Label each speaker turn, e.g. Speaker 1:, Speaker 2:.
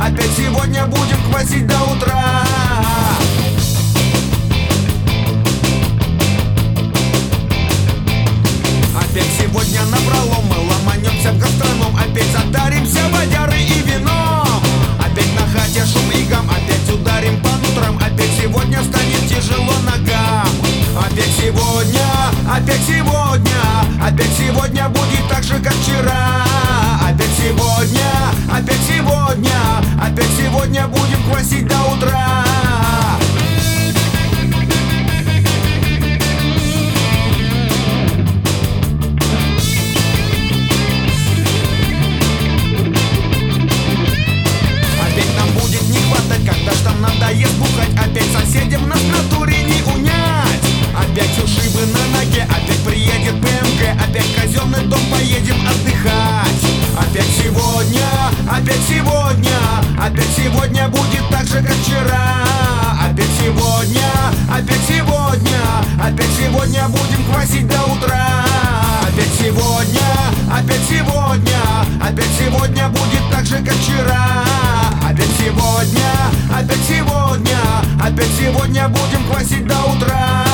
Speaker 1: опять сегодня будем квасить до утра. Опять сегодня напролом мы ломанемся в гастроном, опять затаримся водярой и вином. Опять на хате шум и гам, опять ударим по нутрам, опять сегодня станет тяжело ногам. Опять сегодня, опять сегодня, опять сегодня будет так же, как вчера. Опять сегодня, опять сегодня, опять сегодня будем квасить до утра. Когда ж там надоест бухать, опять соседям нас в натуре не унять. Опять ушибы на ноге, опять приедет БМГ, опять казенный дом поедем отдыхать. Опять сегодня, опять сегодня, опять сегодня будет так же, как вчера. Опять сегодня, опять сегодня, опять сегодня будем квасить до утра. Опять сегодня, опять сегодня, опять сегодня будет так же, как вчера. Опять сегодня, опять сегодня, опять сегодня будем квасить до утра.